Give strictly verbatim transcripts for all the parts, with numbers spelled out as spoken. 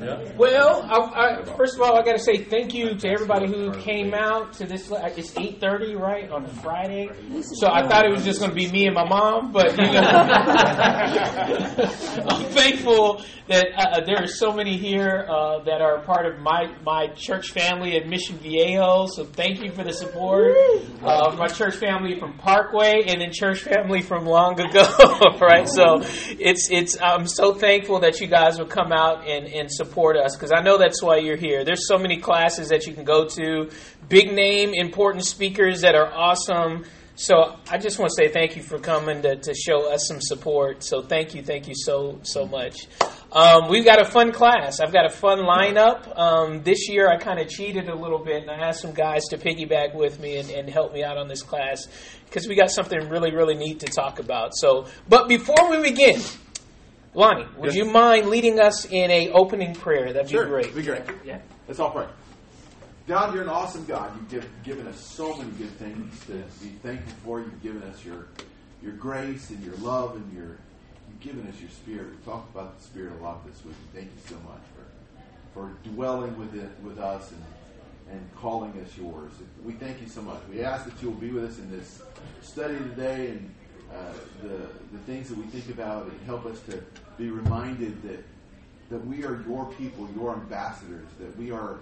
Yeah. Well, I, I, first of all, I got to say thank you to everybody who came out to this. It's eight thirty, right, on Friday. So I thought it was just going to be me and my mom, but you know, I'm thankful that uh, there are so many here uh, that are part of my, my church family at Mission Viejo. So thank you for the support. Uh, my church family from Parkway, and then church family from long ago, right? So it's it's. I'm so thankful that you guys will come out and, and support us, because I know that's why you're here. There's so many classes that you can go to, big name, important speakers that are awesome. So I just want to say thank you for coming to, to show us some support. So thank you, thank you so, so much. Um, we've got a fun class. I've got a fun lineup. Um, this year I kind of cheated a little bit, and I asked some guys to piggyback with me and, and help me out on this class, because we got something really, really neat to talk about. So, but before we begin, Lonnie, would yes. you mind leading us in a opening prayer? That'd sure. be great. That'd be great. Yeah. Let's all pray. God, you're an awesome God. You've give, given us so many good things to be thankful for. You've given us your your grace and your love, and your you've given us your Spirit. We talked about the Spirit a lot this week. Thank you so much for for dwelling with it with us and and calling us yours. We thank you so much. We ask that you will be with us in this study today, and uh, the the things that we think about, and help us to be reminded that that we are your people, your ambassadors, that we are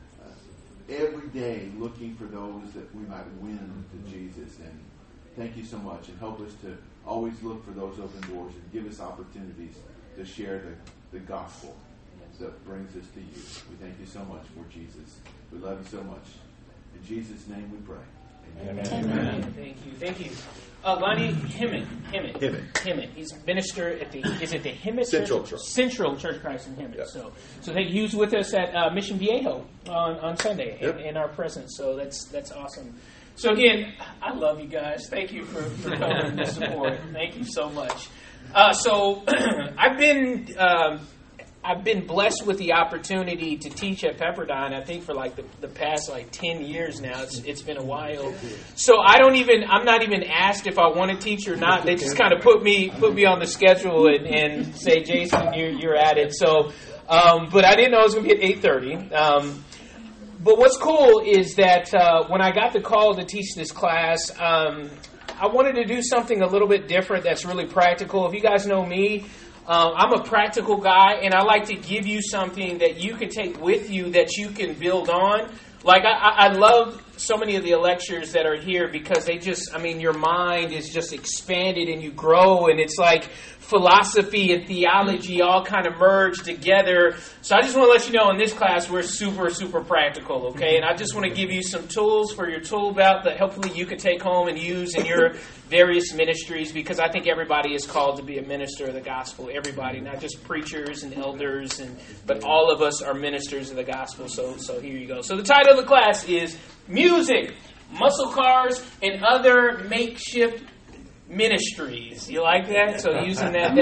every day looking for those that we might win to Jesus. And thank you so much, and help us to always look for those open doors and give us opportunities to share the, the gospel that brings us to you. We thank you so much for Jesus. We love you so much. In Jesus' name we pray. Amen. Amen. Amen. Thank you. Thank you. Uh, Lonnie Hemmett. Hemmett. Hemmett. Hemmett. He's minister at the, is it the Hemmett Central Church? Church. Central Church Christ in Hemmett. Yep. So, so thank you. He was with us at uh, Mission Viejo on, on Sunday yep. in, in our presence. So that's that's awesome. So again, I love you guys. Thank you for, for coming to support. Thank you so much. Uh, so I've been... Um, I've been blessed with the opportunity to teach at Pepperdine, I think, for like the, the past like ten years now. It's it's been a while. So I don't even, I'm not even asked if I want to teach or not. They just kind of put me put me on the schedule and, and say, Jason, you're, you're at it. So, um, but I didn't know it was going to be at eight thirty. Um, but what's cool is that uh, when I got the call to teach this class, um, I wanted to do something a little bit different that's really practical. If you guys know me, Um, I'm a practical guy, and I like to give you something that you can take with you that you can build on. Like, I, I love so many of the lectures that are here, because they just, I mean, your mind is just expanded and you grow, and it's like philosophy and theology all kind of merge together. So I just want to let you know, in this class, we're super, super practical, okay? And I just want to give you some tools for your tool belt that hopefully you can take home and use in your various ministries, because I think everybody is called to be a minister of the gospel. Everybody, not just preachers and elders, and but all of us are ministers of the gospel. So, so here you go. So the title of the class is Music, Muscle Cars, and Other Makeshift Ministries. You like that? So using that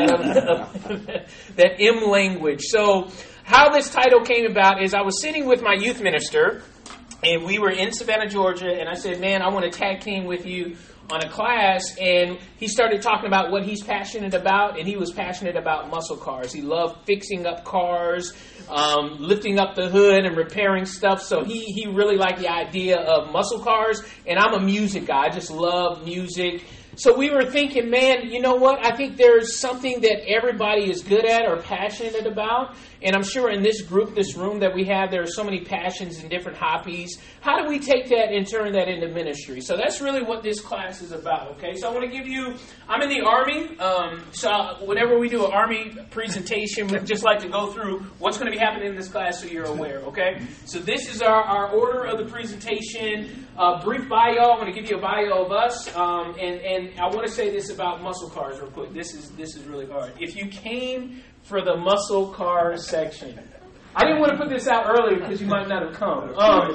that, that M language. So how this title came about is I was sitting with my youth minister, and we were in Savannah, Georgia, and I said, man, I want to tag team with you on a class. And he started talking about what he's passionate about, and he was passionate about muscle cars. He loved fixing up cars, um, lifting up the hood and repairing stuff. So he, he really liked the idea of muscle cars, and I'm a music guy. I just love music. So we were thinking, man, you know what? I think there's something that everybody is good at or passionate about. And I'm sure in this group, this room that we have, there are so many passions and different hobbies. How do we take that and turn that into ministry? So that's really what this class is about, okay? So I want to give you, I'm in the Army. Um, so whenever we do an Army presentation, we'd just like to go through what's going to be happening in this class so you're aware, okay? So this is our, our order of the presentation. Uh, brief bio. I'm going to give you a bio of us. Um, and, and I want to say this about muscle cars real quick. This is, this is really hard. If you came for the muscle car section, I didn't want to put this out earlier because you might not have come.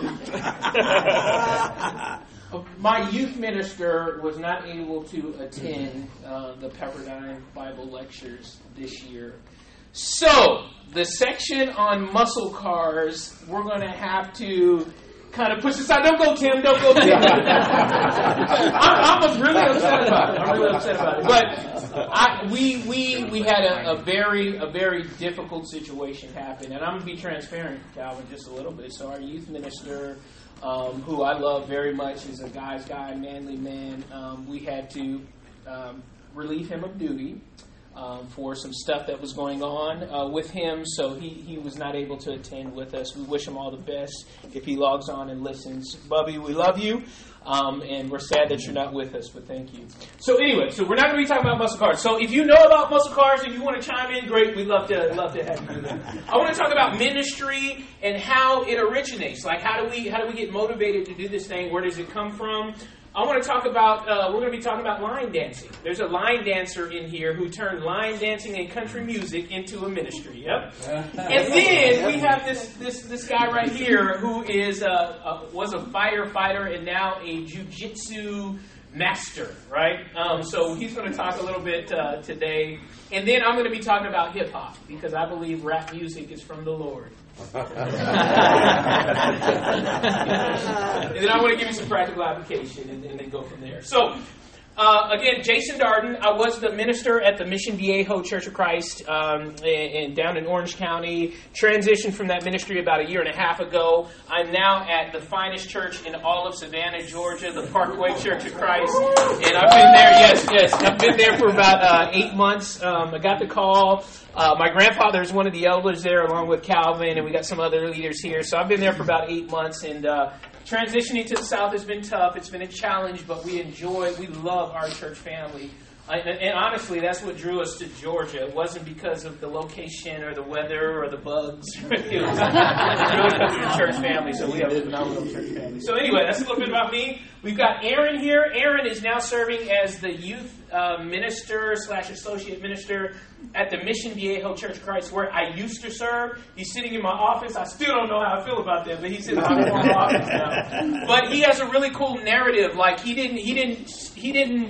Um, my youth minister was not able to attend uh, the Pepperdine Bible lectures this year. So, the section on muscle cars, we're going to have to kind of push aside. Don't go, Tim. Don't go, Tim. I'm, I'm really upset about it. I'm really upset about it. But I, we we we had a, a very a very difficult situation happen, and I'm gonna be transparent, Calvin, just a little bit. So our youth minister, um, who I love very much, is a guy's guy, manly man. Um, we had to um, relieve him of duty um, for some stuff that was going on uh, with him, so he he was not able to attend with us. We wish him all the best if he logs on and listens. Bubby, we love you. Um, and we're sad that you're not with us, but thank you. So anyway, so we're not going to be talking about muscle cars. So if you know about muscle cars and you want to chime in, great. We'd love to love to have you do that. I want to talk about ministry and how it originates. Like how do we how do we get motivated to do this thing? Where does it come from? I want to talk about, uh, we're going to be talking about line dancing. There's a line dancer in here who turned line dancing and country music into a ministry. Yep. And then we have this this this guy right here who is uh, uh, was a firefighter and now a jiu-jitsu master, right? Um, so he's going to talk a little bit uh, today. And then I'm going to be talking about hip-hop because I believe rap music is from the Lord. And then I want to give you some practical application and, and then go from there. So, uh, again, Jason Darden. I was the minister at the Mission Viejo Church of Christ um, in, in, down in Orange County. Transitioned from that ministry about a year and a half ago. I'm now at the finest church in all of Savannah, Georgia, the Parkway Church of Christ. And I've been there, yes, yes, I've been there for about uh, eight months. Um, I got the call. Uh, my grandfather is one of the elders there, along with Calvin, and we got some other leaders here. So I've been there for about eight months, and uh, transitioning to the South has been tough. It's been a challenge, but we enjoy, we love our church family. Uh, and, and honestly, that's what drew us to Georgia. It wasn't because of the location or the weather or the bugs. It was really because of the church family. So we have a phenomenal church family. So anyway, that's a little bit about me. We've got Aaron here. Aaron is now serving as the youth uh, minister slash associate minister at the Mission Viejo Church of Christ, where I used to serve. He's sitting in my office. I still don't know how I feel about that, but he's in my former office now. But he has a really cool narrative. Like he didn't, he didn't, he didn't.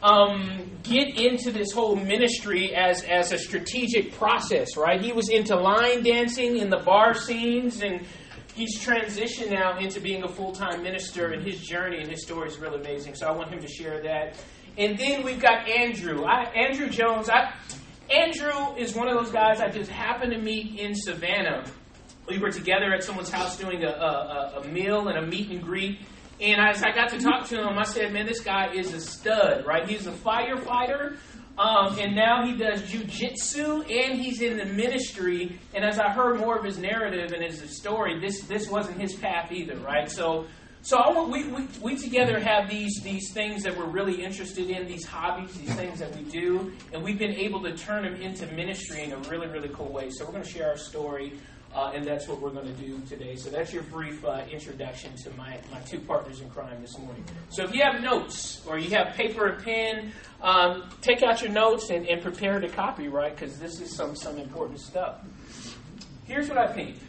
Um, get into this whole ministry as, as a strategic process, right? He was into line dancing in the bar scenes, and he's transitioned now into being a full-time minister, and his journey and his story is really amazing. So I want him to share that. And then we've got Andrew. I, Andrew Jones. I, Andrew is one of those guys I just happened to meet in Savannah. We were together at someone's house doing a, a, a meal and a meet and greet. And as I got to talk to him, I said, man, this guy is a stud, right? He's a firefighter, um, and now he does jiu-jitsu, and he's in the ministry. And as I heard more of his narrative and his story, this this wasn't his path either, right? So so I want, we, we, we together have these, these things that we're really interested in, these hobbies, these things that we do, and we've been able to turn them into ministry in a really, really cool way. So we're going to share our story. Uh, and that's what we're going to do today. So that's your brief uh, introduction to my, my two partners in crime this morning. So if you have notes or you have paper and pen, um, take out your notes and, and prepare to copy, right? Because this is some, some important stuff. Here's what I think.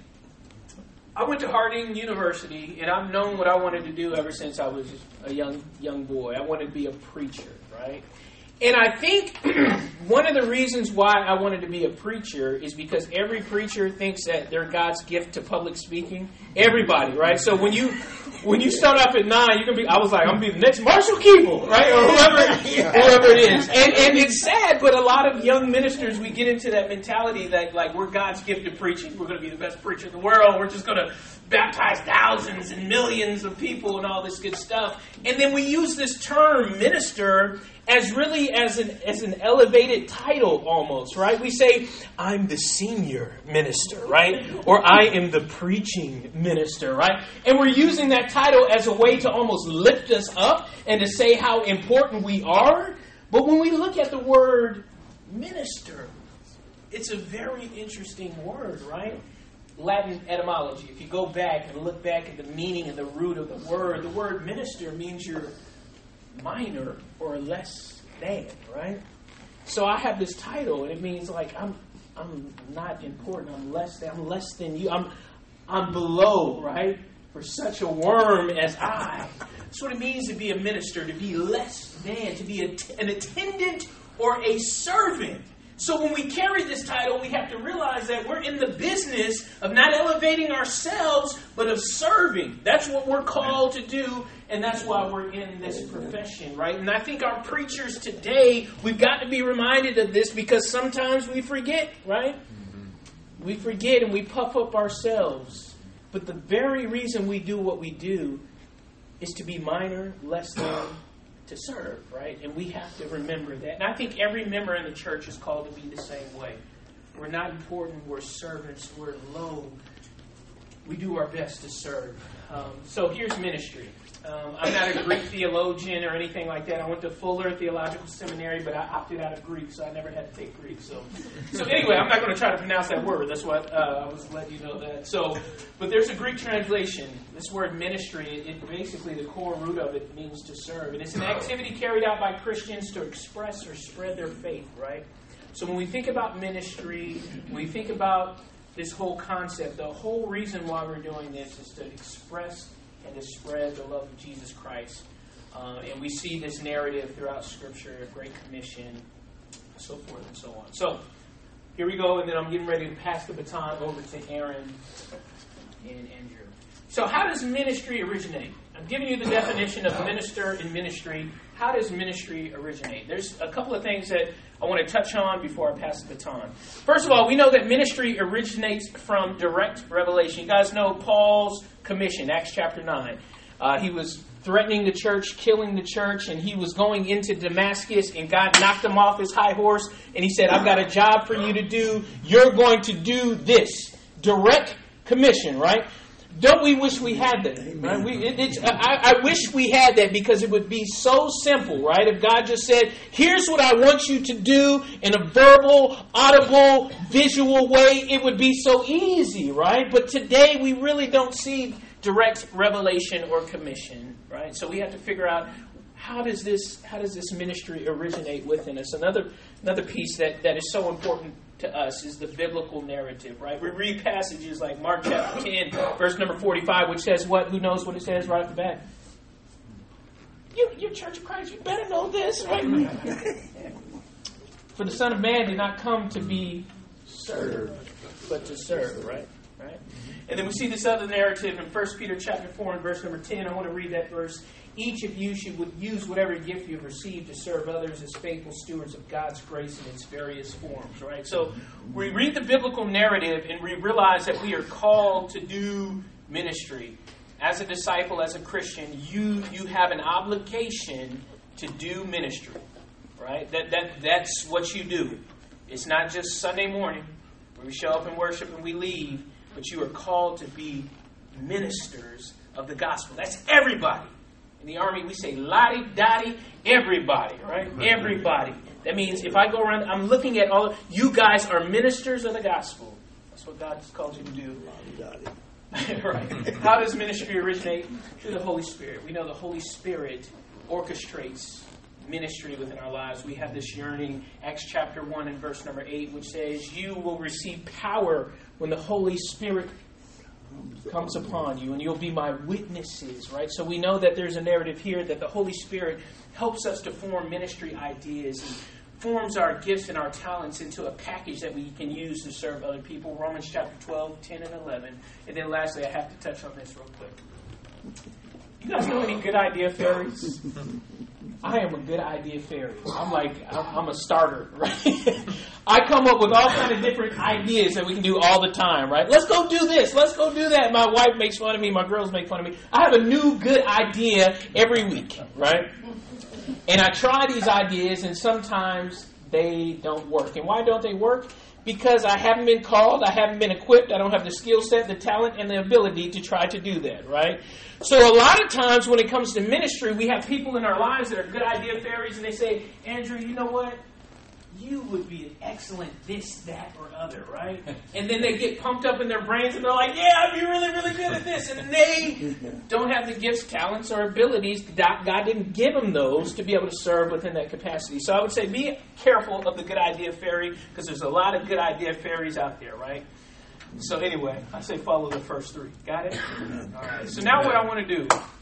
I went to Harding University, and I've known what I wanted to do ever since I was a young young boy. I wanted to be a preacher, right? And I think one of the reasons why I wanted to be a preacher is because every preacher thinks that they're God's gift to public speaking. Everybody, right? So when you when you start up at nine, you can be. I was like, I'm gonna be the next Marshall Keeble, right, or whoever whoever it is. And and it's sad, but a lot of young ministers, we get into that mentality that like we're God's gift to preaching. We're going to be the best preacher in the world. We're just going to baptize thousands and millions of people and all this good stuff. And then we use this term minister as really as an as an elevated title almost, right? We say, I'm the senior minister, right? Or I am the preaching minister, right? And we're using that title as a way to almost lift us up and to say how important we are. But when we look at the word minister, it's a very interesting word, right? Latin etymology. If you go back and look back at the meaning and the root of the word, the word minister means you're minor or less than, right? So I have this title, and it means like I'm I'm not important. I'm less than. I'm less than you. I'm I'm below, right? For such a worm as I. That's what it means to be a minister. To be less than. To be a, an attendant or a servant. So when we carry this title, we have to realize that we're in the business of not elevating ourselves, but of serving. That's what we're called to do, and that's why we're in this profession, right? And I think our preachers today, we've got to be reminded of this because sometimes we forget, right? Mm-hmm. We forget and we puff up ourselves. But the very reason we do what we do is to be minor, less than, to serve, right? And we have to remember that. And I think every member in the church is called to be the same way. We're not important. We're servants. We're low. We do our best to serve. Um, so here's ministry. Um, I'm not a Greek theologian or anything like that. I went to Fuller Theological Seminary, but I opted out of Greek, so I never had to take Greek. So, so anyway, I'm not going to try to pronounce that word. That's what uh, I was letting you know that. So, but there's a Greek translation. This word ministry, it, it basically the core root of it means to serve, and it's an activity carried out by Christians to express or spread their faith. Right. So when we think about ministry, when we think about this whole concept, the whole reason why we're doing this is to express and to spread the love of Jesus Christ. Uh, and we see this narrative throughout Scripture, Great Commission, so forth and so on. So, here we go, and then I'm getting ready to pass the baton over to Aaron and Andrew. So, how does ministry originate? I'm giving you the definition of minister and ministry. How does ministry originate? There's a couple of things that I want to touch on before I pass the baton. First of all, we know that ministry originates from direct revelation. You guys know Paul's commission, Acts chapter nine. Uh, he was threatening the church, killing the church, and he was going into Damascus, and God knocked him off his high horse, and he said, I've got a job for you to do. You're going to do this. Direct commission, right? Don't we wish we had that? Right? We, it, it's, I, I wish we had that because it would be so simple, right? If God just said, here's what I want you to do in a verbal, audible, visual way, it would be so easy, right? But today we really don't see direct revelation or commission, right? So we have to figure out how does this how does this ministry originate within us? Another another piece that, that is so important to us is the biblical narrative, right? We read passages like Mark chapter ten, verse number forty-five, which says what? Who knows what it says right off the bat? You, you're Church of Christ, you better know this, right? For the Son of Man did not come to be served, but to serve, right? Right? And then we see this other narrative in First Peter chapter four and verse number ten. I want to read that verse. Each of you should use whatever gift you've received to serve others as faithful stewards of God's grace in its various forms, right? So we read the biblical narrative and we realize that we are called to do ministry. As a disciple, as a Christian, you you have an obligation to do ministry, right? That that that's what you do. It's not just Sunday morning where we show up and worship and we leave, but you are called to be ministers of the gospel. That's everybody. In the Army, we say lottie-dottie, everybody, right? Everybody. That means if I go around, I'm looking at all of you guys are ministers of the gospel. That's what God's called you to do. Right. How does ministry originate? Through the Holy Spirit. We know the Holy Spirit orchestrates ministry within our lives. We have this yearning, Acts chapter one and verse number eight, which says, you will receive power when the Holy Spirit comes upon you, and you'll be my witnesses, right? So we know that there's a narrative here that the Holy Spirit helps us to form ministry ideas and forms our gifts and our talents into a package that we can use to serve other people. Romans chapter twelve, ten, and eleven. And then lastly, I have to touch on this real quick. You guys know any good idea fairies? I am a good idea fairy. I'm like, I'm a starter, right? I come up with all kind of different ideas that we can do all the time, right? Let's go do this. Let's go do that. My wife makes fun of me. My girls make fun of me. I have a new good idea every week, right? And I try these ideas, and sometimes they don't work. And why don't they work? Because I haven't been called, I haven't been equipped, I don't have the skill set, the talent, and the ability to try to do that, right? So a lot of times when it comes to ministry, we have people in our lives that are good idea fairies, and they say, Andrew, you know what? You would be an excellent this, that, or other, right? And then they get pumped up in their brains, and they're like, yeah, I'd be really, really good at this. And they don't have the gifts, talents, or abilities. God didn't give them those to be able to serve within that capacity. So I would say be careful of the good idea fairy, because there's a lot of good idea fairies out there, right? So anyway, I say follow the first three. Got it? All right. So now what I want to do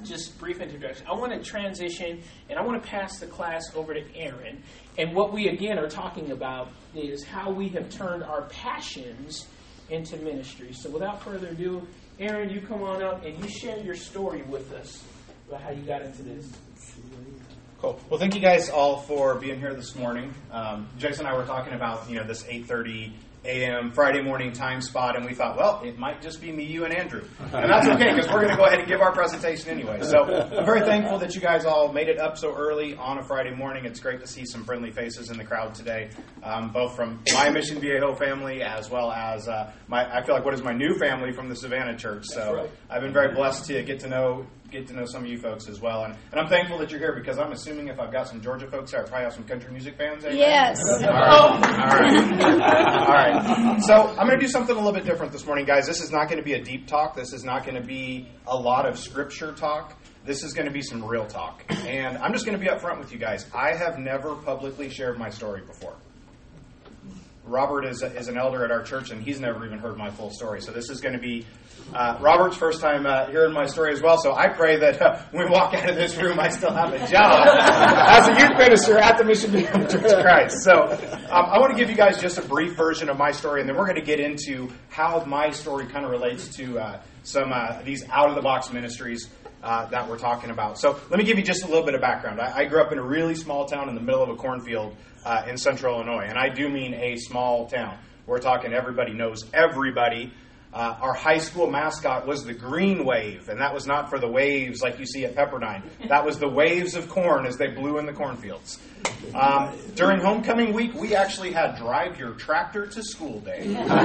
just brief introduction. I want to transition, and I want to pass the class over to Aaron. And what we, again, are talking about is how we have turned our passions into ministry. So without further ado, Aaron, you come on up, and you share your story with us about how you got into this. Cool. Well, thank you guys all for being here this morning. Um, Jason and I were talking about, you know, this eight thirty a.m. Friday morning time spot, and we thought, well, it might just be me, you, and Andrew. And that's okay, because we're going to go ahead and give our presentation anyway. So I'm very thankful that you guys all made it up so early on a Friday morning. It's great to see some friendly faces in the crowd today, um, both from my Mission Viejo family as well as uh, my, I feel like what is my new family from the Savannah Church. So right. I've been very blessed to get to know get to know some of you folks as well. And, and I'm thankful that you're here, because I'm assuming if I've got some Georgia folks here, I probably have some country music fans. Amen? Yes. All right. All right. All right. So I'm going to do something a little bit different this morning, guys. This is not going to be a deep talk. This is not going to be a lot of scripture talk. This is going to be some real talk. And I'm just going to be upfront with you guys. I have never publicly shared my story before. Robert is, a, is an elder at our church, and he's never even heard my full story. So this is going to be uh, Robert's first time uh, hearing my story as well. So I pray that uh, when we walk out of this room, I still have a job as a youth minister at the Mission Viejo Church of Christ. So um, I want to give you guys just a brief version of my story, and then we're going to get into how my story kind of relates to uh, some uh, these out-of-the-box ministries uh, that we're talking about. So let me give you just a little bit of background. I, I grew up in a really small town in the middle of a cornfield Uh, in central Illinois. And I do mean a small town. We're talking everybody knows everybody. Uh, our high school mascot was the Green Wave, and that was not for the waves like you see at Pepperdine. That was the waves of corn as they blew in the cornfields. Um, during homecoming week, we actually had Drive Your Tractor to School Day.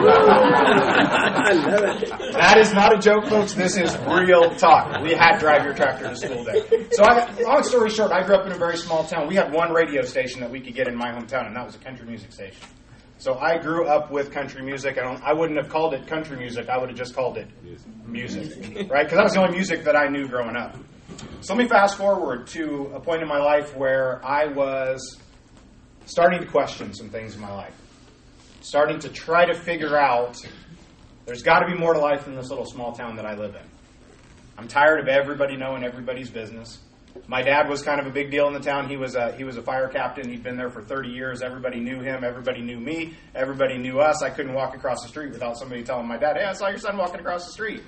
That is not a joke, folks. This is real talk. We had Drive Your Tractor to School Day. So, I, long story short, I grew up in a very small town. We had one radio station that we could get in my hometown, and that was a country music station. So I grew up with country music. I don't. I wouldn't have called it country music. I would have just called it music, right? Because that was the only music that I knew growing up. So let me fast forward to a point in my life where I was starting to question some things in my life. Starting to try to figure out there's got to be more to life than this little small town that I live in. I'm tired of everybody knowing everybody's business. My dad was kind of a big deal in the town. He was a, he was a fire captain. He'd been there for thirty years. Everybody knew him. Everybody knew me. Everybody knew us. I couldn't walk across the street without somebody telling my dad, hey, I saw your son walking across the street.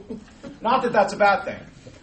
Not that that's a bad thing.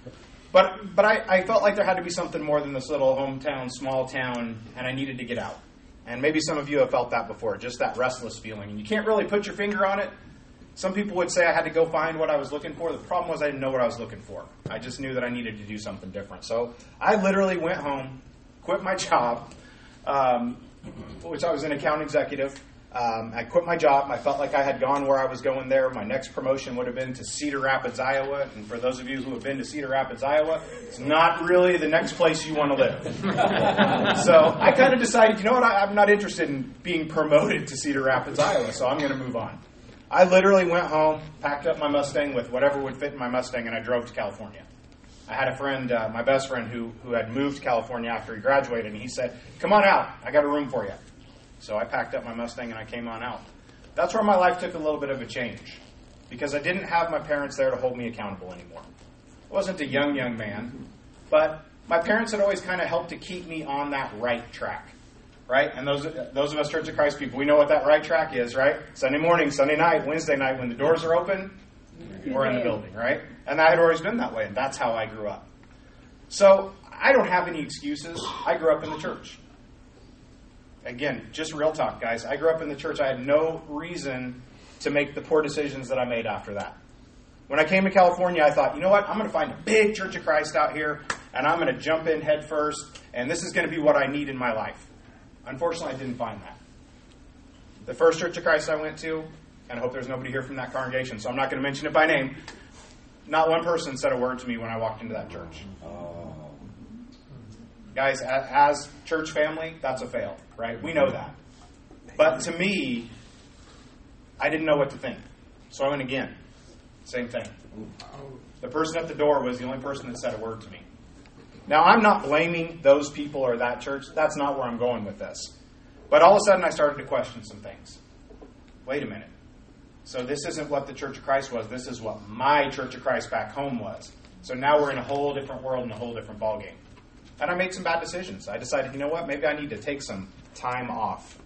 But but I, I felt like there had to be something more than this little hometown, small town, and I needed to get out. And maybe some of you have felt that before, just that restless feeling. And you can't really put your finger on it. Some people would say I had to go find what I was looking for. The problem was I didn't know what I was looking for. I just knew that I needed to do something different. So I literally went home, quit my job, um, which I was an account executive. Um, I quit my job. I felt like I had gone where I was going there. My next promotion would have been to Cedar Rapids, Iowa. And for those of you who have been to Cedar Rapids, Iowa, it's not really the next place you want to live. So I kind of decided, you know what, I, I'm not interested in being promoted to Cedar Rapids, Iowa, so I'm going to move on. I literally went home, packed up my Mustang with whatever would fit in my Mustang, and I drove to California. I had a friend, uh, my best friend, who, who had moved to California after he graduated, and he said, come on out, I got a room for you. So I packed up my Mustang and I came on out. That's where my life took a little bit of a change, because I didn't have my parents there to hold me accountable anymore. I wasn't a young, young man, but my parents had always kind of helped to keep me on that right track. Right? And those those of us Church of Christ people, we know what that right track is, right? Sunday morning, Sunday night, Wednesday night, when the doors are open, we're in the building, right? And I had always been that way, and that's how I grew up. So I don't have any excuses. I grew up in the church. Again, just real talk, guys. I grew up in the church. I had no reason to make the poor decisions that I made after that. When I came to California, I thought, you know what? I'm going to find a big Church of Christ out here, and I'm going to jump in head first, and this is going to be what I need in my life. Unfortunately, I didn't find that. The first Church of Christ I went to, and I hope there's nobody here from that congregation, so I'm not going to mention it by name, not one person said a word to me when I walked into that church. Oh. Guys, as church family, that's a fail, right? We know that. But to me, I didn't know what to think. So I went again. Same thing. The person at the door was the only person that said a word to me. Now, I'm not blaming those people or that church. That's not where I'm going with this. But all of a sudden, I started to question some things. Wait a minute. So this isn't what the Church of Christ was. This is what my Church of Christ back home was. So now we're in a whole different world and a whole different ballgame. And I made some bad decisions. I decided, you know what, maybe I need to take some time off.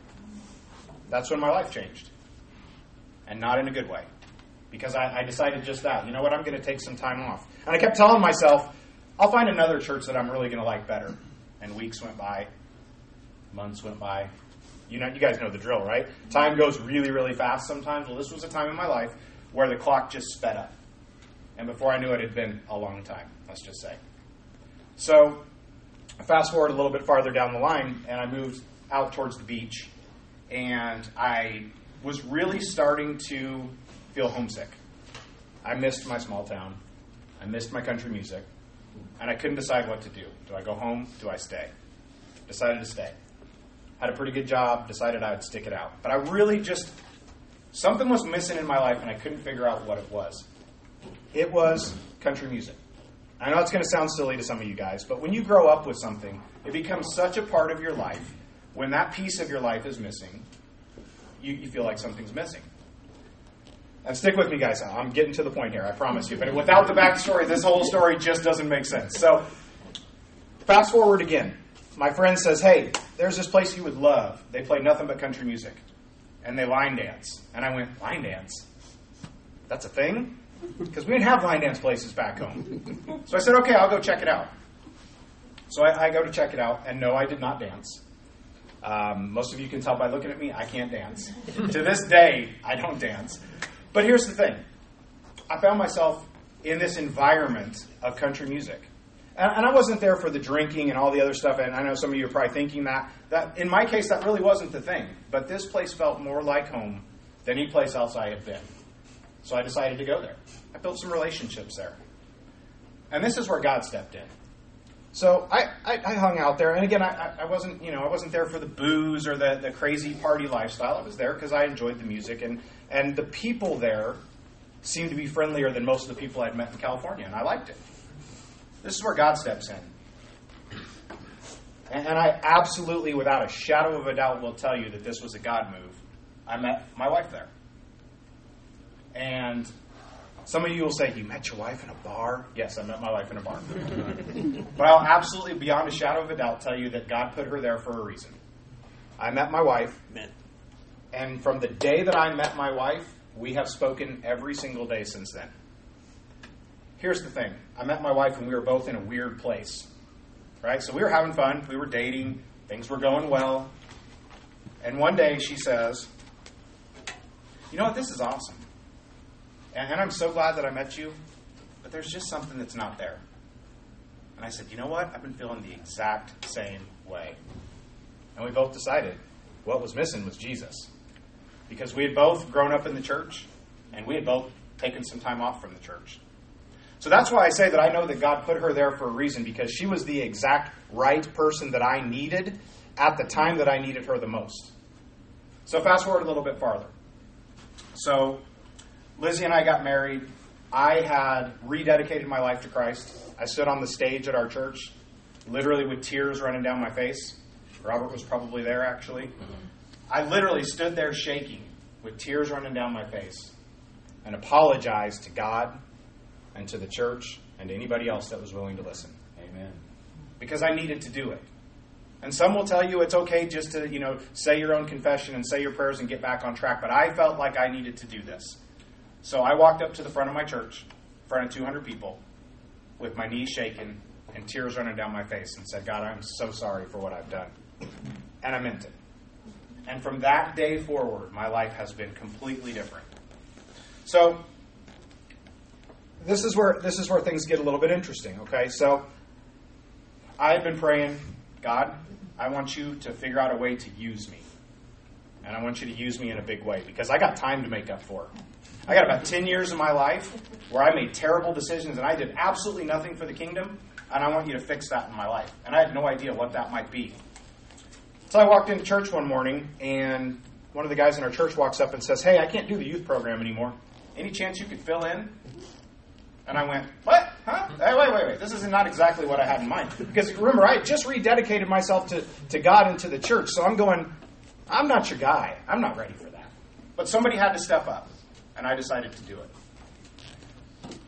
That's when my life changed. And not in a good way. Because I, I decided just that. You know what, I'm going to take some time off. And I kept telling myself, I'll find another church that I'm really going to like better. And weeks went by. Months went by. You know, you guys know the drill, right? Time goes really, really fast sometimes. Well, this was a time in my life where the clock just sped up. And before I knew it, it had been a long time, let's just say. So, fast forward a little bit farther down the line, and I moved out towards the beach. And I was really starting to feel homesick. I missed my small town. I missed my country music. And I couldn't decide what to do. Do I go home? Do I stay? Decided to stay. Had a pretty good job. Decided I would stick it out. But I really just, something was missing in my life, and I couldn't figure out what it was. It was country music. I know it's going to sound silly to some of you guys, but when you grow up with something, it becomes such a part of your life. When that piece of your life is missing, you, you feel like something's missing. And stick with me, guys. I'm getting to the point here, I promise you. But without the backstory, this whole story just doesn't make sense. So, fast forward again. My friend says, hey, there's this place you would love. They play nothing but country music. And they line dance. And I went, line dance? That's a thing? Because we didn't have line dance places back home. So I said, okay, I'll go check it out. So I, I go to check it out, and no, I did not dance. Um, most of you can tell by looking at me, I can't dance. To this day, I don't dance. But here's the thing. I found myself in this environment of country music. And, and I wasn't there for the drinking and all the other stuff, and I know some of you are probably thinking that. that. In my case, that really wasn't the thing. But this place felt more like home than any place else I had been. So I decided to go there. I built some relationships there. And this is where God stepped in. So I, I, I hung out there. And again, I, I wasn't, you know, I wasn't there for the booze or the, the crazy party lifestyle. I was there because I enjoyed the music. And, and the people there seemed to be friendlier than most of the people I'd met in California. And I liked it. This is where God steps in. And, and I absolutely, without a shadow of a doubt, will tell you that this was a God move. I met my wife there. And some of you will say, you met your wife in a bar? Yes, I met my wife in a bar. But I'll absolutely, beyond a shadow of a doubt, tell you that God put her there for a reason. I met my wife. And from the day that I met my wife, we have spoken every single day since then. Here's the thing. I met my wife and we were both in a weird place. Right? So we were having fun. We were dating. Things were going well. And one day she says, you know what? This is awesome. And I'm so glad that I met you, but there's just something that's not there. And I said, you know what? I've been feeling the exact same way. And we both decided what was missing was Jesus. Because we had both grown up in the church, and we had both taken some time off from the church. So that's why I say that I know that God put her there for a reason, because she was the exact right person that I needed at the time that I needed her the most. So fast forward a little bit farther. So Lizzie and I got married. I had rededicated my life to Christ. I stood on the stage at our church, literally with tears running down my face. Robert was probably there, actually. I literally stood there shaking with tears running down my face and apologized to God and to the church and to anybody else that was willing to listen. Amen. Because I needed to do it. And some will tell you it's okay just to, you know, say your own confession and say your prayers and get back on track. But I felt like I needed to do this. So I walked up to the front of my church, in front of two hundred people, with my knees shaking and tears running down my face and said, God, I'm so sorry for what I've done. And I meant it. And from that day forward, my life has been completely different. So this is where this is where things get a little bit interesting, okay? So I had been praying, God, I want you to figure out a way to use me. And I want you to use me in a big way, because I got time to make up for. I got about ten years of my life where I made terrible decisions and I did absolutely nothing for the kingdom, and I want you to fix that in my life. And I had no idea what that might be. So I walked into church one morning, and one of the guys in our church walks up and says, hey, I can't do the youth program anymore. Any chance you could fill in? And I went, what? Huh? Hey, wait, wait, wait. This is not exactly what I had in mind. Because remember, I had just rededicated myself to, to God and to the church. So I'm going, I'm not your guy. I'm not ready for that. But somebody had to step up, and I decided to do it.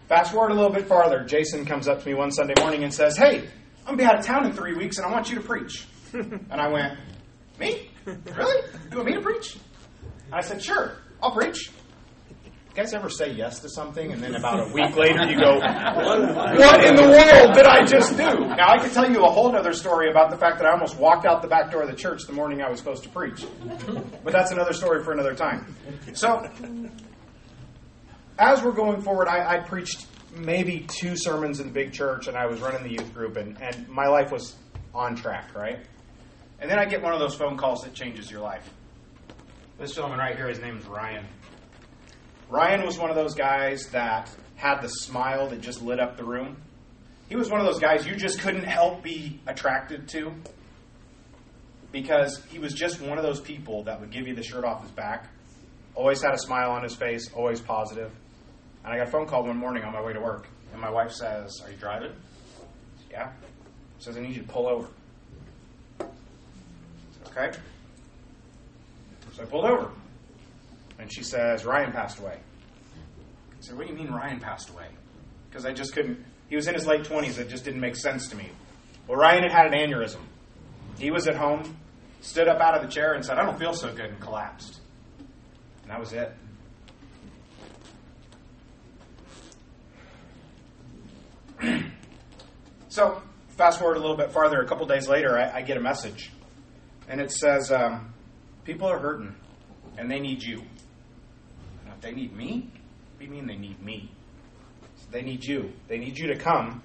Fast forward a little bit farther. Jason comes up to me one Sunday morning and says, hey, I'm going to be out of town in three weeks and I want you to preach. And I went, me? Really? You want me to preach? And I said, sure, I'll preach. You guys ever say yes to something and then about a week later you go, what in the world did I just do? Now, I could tell you a whole other story about the fact that I almost walked out the back door of the church the morning I was supposed to preach. But that's another story for another time. So, as we're going forward, I, I preached maybe two sermons in the big church, and I was running the youth group, and, and my life was on track, right? And then I get one of those phone calls that changes your life. This gentleman right here, his name is Ryan. Ryan was one of those guys that had the smile that just lit up the room. He was one of those guys you just couldn't help be attracted to because he was just one of those people that would give you the shirt off his back. Always had a smile on his face, always positive. And I got a phone call one morning on my way to work, and my wife says, are you driving? Yeah. She says, I need you to pull over. I said, okay. So I pulled over. And she says, Ryan passed away. I said, what do you mean Ryan passed away? Because I just couldn't, he was in his late twenties, it just didn't make sense to me. Well, Ryan had had an aneurysm. He was at home, stood up out of the chair and said, I don't feel so good, and collapsed. And that was it. So, fast forward a little bit farther. A couple days later, I, I get a message. And it says, um, people are hurting, and they need you. Now, if they need me? What do you mean they need me? They need you. They need you to come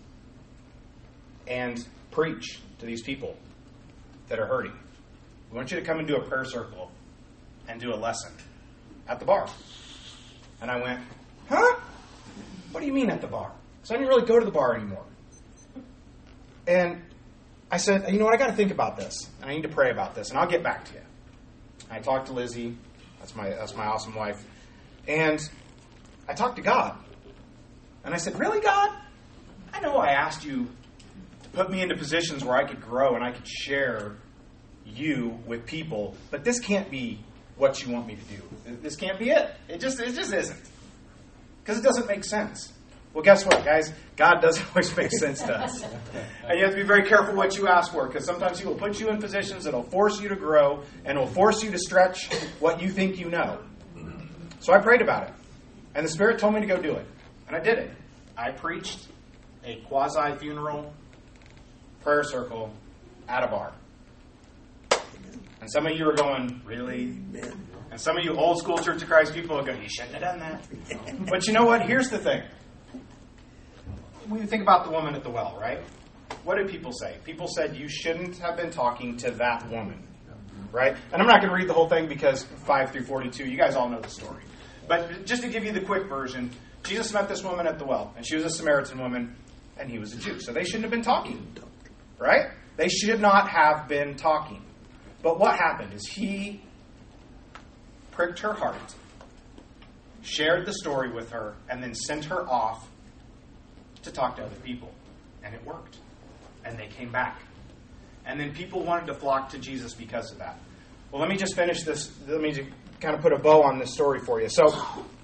and preach to these people that are hurting. We want you to come and do a prayer circle and do a lesson at the bar. And I went, huh? What do you mean at the bar? Because I didn't really go to the bar anymore. And I said, you know what, I got to think about this. And I need to pray about this, and I'll get back to you. I talked to Lizzie. That's my that's my awesome wife. And I talked to God. And I said, really, God? I know I asked you to put me into positions where I could grow and I could share you with people, but this can't be what you want me to do. This can't be it. It just it just isn't. Because it doesn't make sense. Well, guess what, guys? God doesn't always make sense to us. And you have to be very careful what you ask for, because sometimes He will put you in positions that will force you to grow and will force you to stretch what you think you know. So I prayed about it. And the Spirit told me to go do it. And I did it. I preached a quasi-funeral prayer circle at a bar. And some of you are going, really? And some of you old school Church of Christ people are going, you shouldn't have done that. But you know what? Here's the thing. When you think about the woman at the well, right? What did people say? People said you shouldn't have been talking to that woman, right? And I'm not going to read the whole thing because five through forty-two, you guys all know the story. But just to give you the quick version, Jesus met this woman at the well, and she was a Samaritan woman, and he was a Jew. So they shouldn't have been talking, right? They should not have been talking. But what happened is he pricked her heart, shared the story with her, and then sent her off to talk to other people. And it worked. And they came back. And then people wanted to flock to Jesus because of that. Well, let me just finish this. Let me just kind of put a bow on this story for you. So,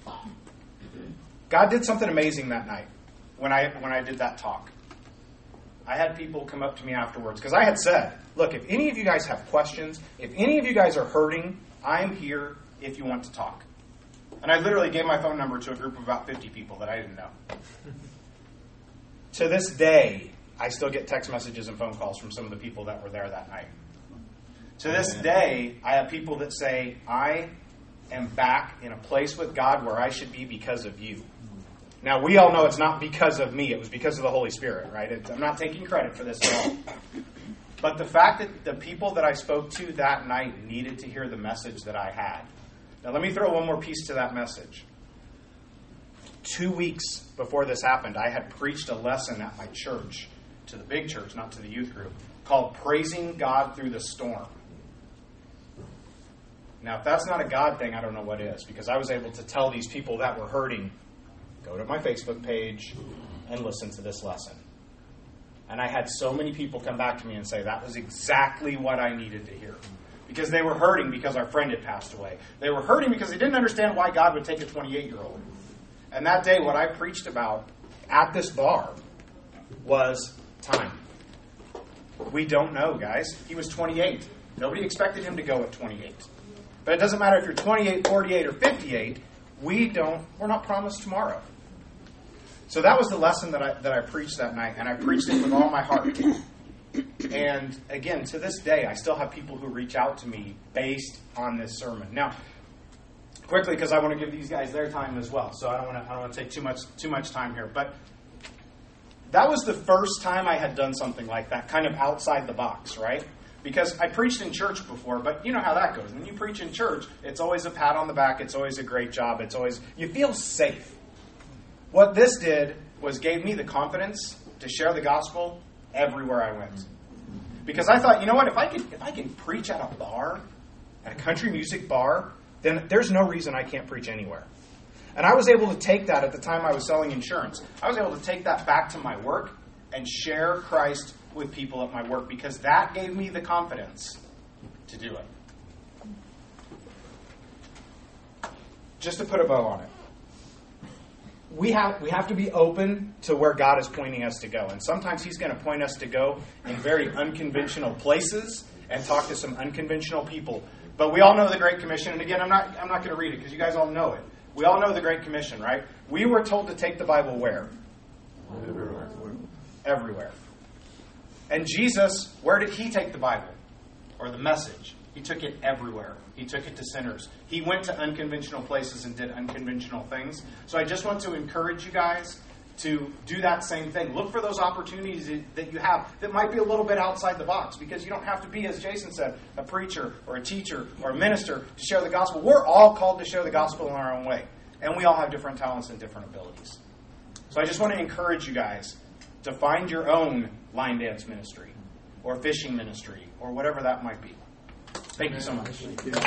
God did something amazing that night when I when I did that talk. I had people come up to me afterwards because I had said, look, if any of you guys have questions, if any of you guys are hurting, I'm here if you want to talk. And I literally gave my phone number to a group of about fifty people that I didn't know. To this day, I still get text messages and phone calls from some of the people that were there that night. To this day, I have people that say, I am back in a place with God where I should be because of you. Now, we all know it's not because of me. It was because of the Holy Spirit, right? It's, I'm not taking credit for this at all. But the fact that the people that I spoke to that night needed to hear the message that I had. Now, let me throw one more piece to that message. Two weeks before this happened, I had preached a lesson at my church, to the big church, not to the youth group, called Praising God Through the Storm. Now, if that's not a God thing, I don't know what is, because I was able to tell these people that were hurting, go to my Facebook page and listen to this lesson. And I had so many people come back to me and say, that was exactly what I needed to hear. Because they were hurting because our friend had passed away. They were hurting because they didn't understand why God would take a twenty-eight-year-old. And that day, what I preached about at this bar was time. We don't know, guys. He was twenty-eight. Nobody expected him to go at twenty-eight. But it doesn't matter if you're twenty-eight, forty-eight, or fifty-eight. We don't, we're not promised tomorrow. So that was the lesson that I that I preached that night, and I preached it with all my heart. And again, to this day, I still have people who reach out to me based on this sermon. Now, quickly, because I want to give these guys their time as well, so I don't want to I don't want to take too much too much time here. But that was the first time I had done something like that, kind of outside the box, right? Because I preached in church before, but you know how that goes. When you preach in church, it's always a pat on the back. It's always a great job. It's always, you feel safe. What this did was gave me the confidence to share the gospel everywhere I went. Because I thought, you know what, if I can if I can preach at a bar, at a country music bar, then there's no reason I can't preach anywhere. And I was able to take that at the time I was selling insurance. I was able to take that back to my work and share Christ with people at my work because that gave me the confidence to do it. Just to put a bow on it. We have we have to be open to where God is pointing us to go. And sometimes He's going to point us to go in very unconventional places and talk to some unconventional people. But we all know the Great Commission. And again, I'm not I'm not going to read it because you guys all know it. We all know the Great Commission, right? We were told to take the Bible where? Everywhere. Everywhere. And Jesus, where did He take the Bible? Or the message? He took it everywhere. He took it to sinners. He went to unconventional places and did unconventional things. So I just want to encourage you guys to do that same thing. Look for those opportunities that you have that might be a little bit outside the box, because you don't have to be, as Jason said, a preacher or a teacher or a minister to share the gospel. We're all called to share the gospel in our own way. And we all have different talents and different abilities. So I just want to encourage you guys to find your own line dance ministry or fishing ministry or whatever that might be. Thank you so much. Thank you.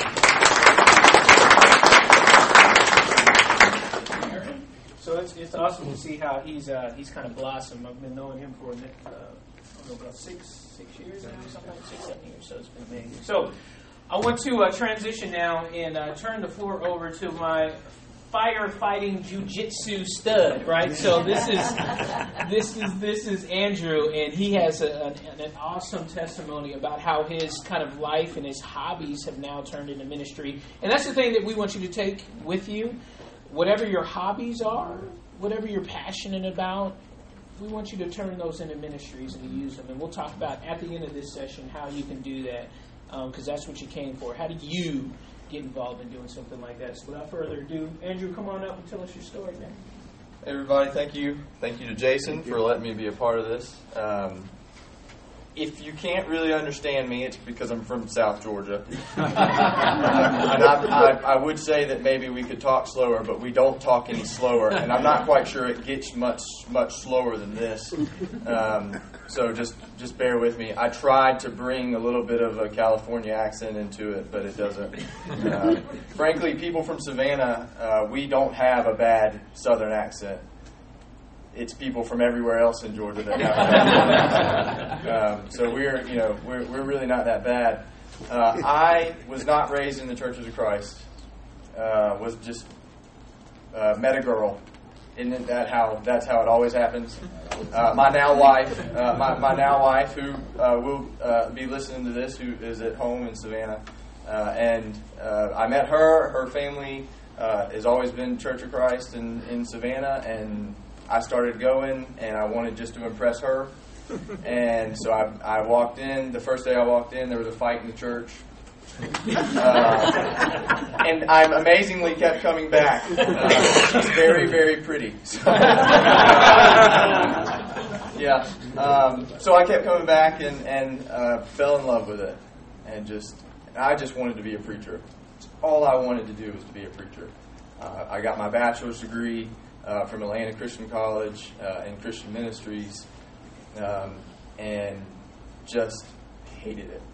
So it's it's awesome to see how he's uh, he's kind of blossomed. I've been knowing him for uh, I don't know, about six six years now, something like six seven years. So it's been amazing. So I want to uh, transition now and uh, turn the floor over to my firefighting jiu-jitsu stud, right? So this is this is this is Andrew, and he has a, an, an awesome testimony about how his kind of life and his hobbies have now turned into ministry. And that's the thing that we want you to take with you. Whatever your hobbies are, whatever you're passionate about, we want you to turn those into ministries and to use them. And we'll talk about at the end of this session how you can do that, because um, that's what you came for. How do you get involved in doing something like that? So without further ado, Andrew, come on up and tell us your story, man. Hey everybody, thank you. Thank you to Jason for letting me be a part of this. Um, if you can't really understand me, it's because I'm from South Georgia. uh, and I, I, I would say that maybe we could talk slower, but we don't talk any slower. And I'm not quite sure it gets much much slower than this. Um, so just just bear with me. I tried to bring a little bit of a California accent into it, but it doesn't. Uh, frankly, people from Savannah, uh, we don't have a bad Southern accent. It's people from everywhere else in Georgia that have that. um, so we're, you know, we're we're really not that bad. Uh, I was not raised in the Churches of Christ. Uh, was just uh, met a girl. Isn't that how? That's how it always happens. Uh, my now wife, uh, my my now wife, who uh, will uh, be listening to this, who is at home in Savannah, uh, and uh, I met her. Her family uh, has always been Church of Christ in in Savannah, and I started going, and I wanted just to impress her. And so I, I walked in. The first day I walked in, there was a fight in the church. Uh, and I amazingly kept coming back. Uh, she's very, very pretty. So, yeah. Um, so I kept coming back and, and uh, fell in love with it. And just, I just wanted to be a preacher. All I wanted to do was to be a preacher. Uh, I got my bachelor's degree Uh, from Atlanta Christian College uh, in Christian Ministries, um, and just hated it.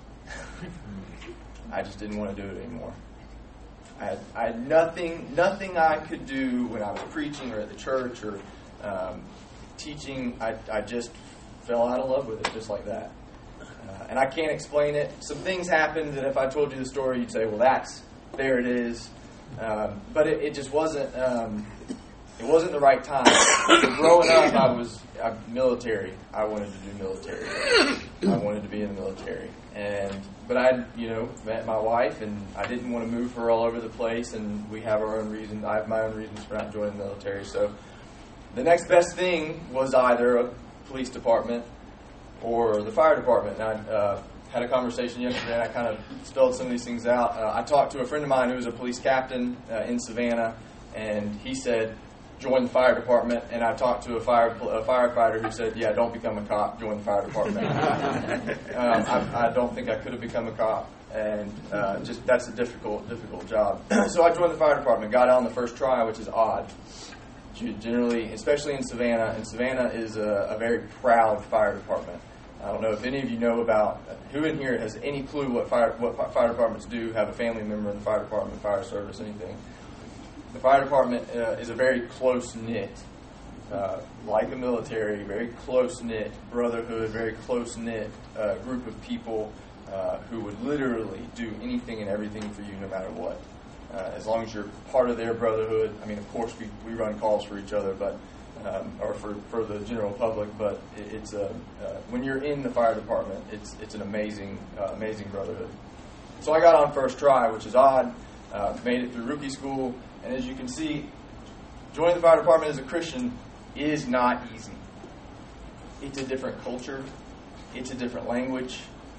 I just didn't want to do it anymore. I had, I had nothing, nothing I could do when I was preaching or at the church or um, teaching. I, I just fell out of love with it, just like that. Uh, and I can't explain it. Some things happened that if I told you the story, you'd say, "Well, that's there it is." Um, but it, it just wasn't. Um, It wasn't the right time. So growing up, I was uh, military. I wanted to do military. I wanted to be in the military. And but I, you know, met my wife, and I didn't want to move her all over the place. And we have our own reasons. I have my own reasons for not joining the military. So the next best thing was either a police department or the fire department. And I uh, had a conversation yesterday, and I kind of spelled some of these things out. Uh, I talked to a friend of mine who was a police captain uh, in Savannah, and he said, join the fire department. And I talked to a fire a firefighter who said, yeah, don't become a cop, join the fire department. um, I, I don't think I could have become a cop, and uh, just that's a difficult, difficult job. So I joined the fire department, got on the first try, which is odd. Generally, especially in Savannah, and Savannah is a, a very proud fire department. I don't know if any of you know about, who in here has any clue what fire what fire departments do, have a family member in the fire department, fire service, anything. The fire department uh, is a very close-knit, uh, like the military, very close-knit brotherhood, very close-knit uh, group of people uh, who would literally do anything and everything for you no matter what. Uh, as long as you're part of their brotherhood. I mean, of course, we, we run calls for each other, but um, or for, for the general public. But it, it's a uh, when you're in the fire department, it's it's an amazing uh, amazing brotherhood. So I got on first try, which is odd. Uh, made it through rookie school, and as you can see, joining the fire department as a Christian is not easy. It's a different culture. It's a different language.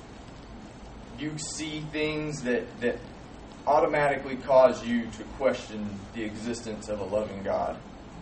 You see things that that. automatically cause you to question the existence of a loving God.